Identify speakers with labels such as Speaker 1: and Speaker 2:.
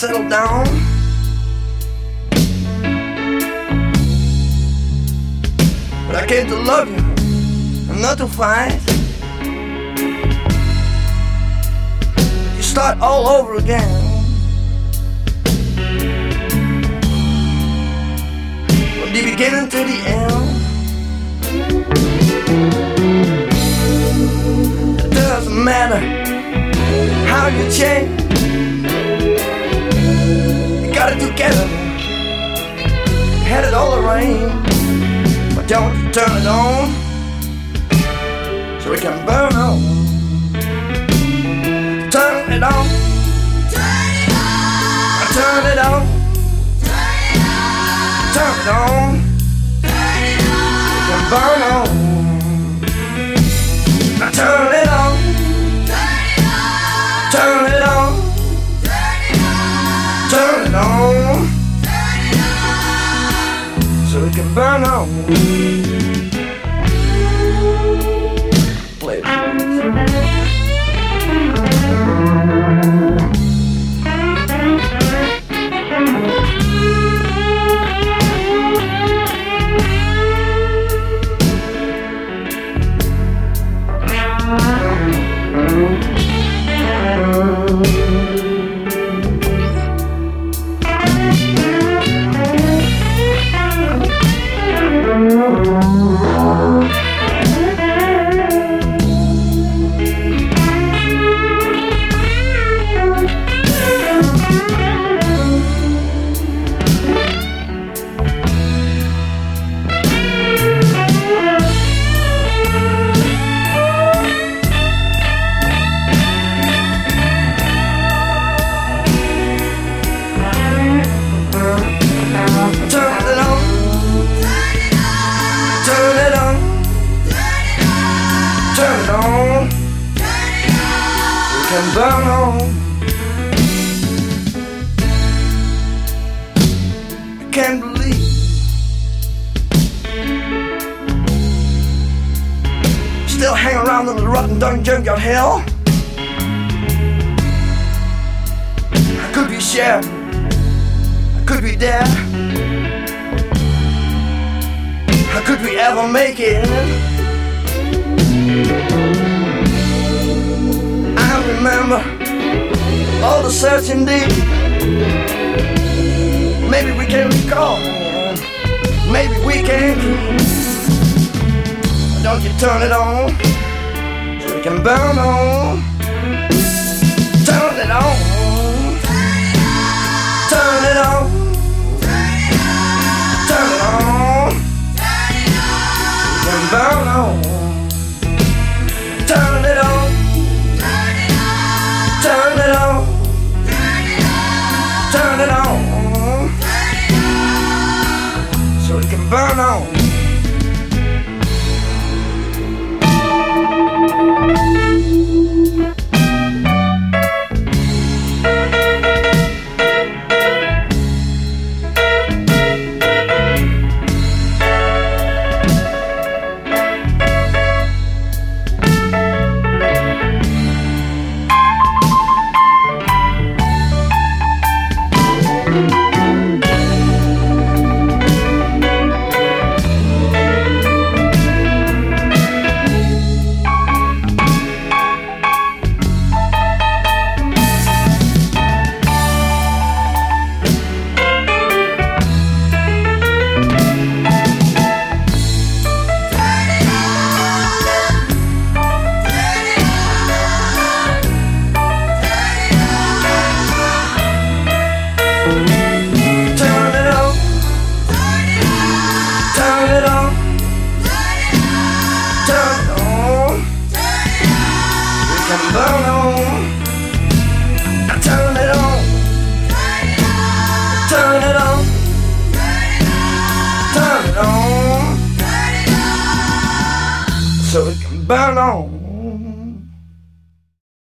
Speaker 1: settle down. But I came to love you and not to fight. You start all over again. From the beginning to the end. It doesn't matter how you change. You got it together, had it all arranged. But don't you turn it on so it can burn on. Turn it on. Turn it on. Turn it on. It can burn on. Now turn it on. Turn it on. Turn it on. So it can burn on. Play it. Can burn on. I can't believe still hang around in the rotten dungeon of hell. I could be shared, I could be dead. How could we ever make it? Remember all the searching deep. Maybe we can recall, maybe we can keep. Don't you turn it on so it can burn on. Turn it on. Turn it on. Turn it on. It can burn on. Turn it on. Turn it on. Turn it on. So it can burn on. Burn on. Turn it on. Turn it on. Turn it on. So it can burn on.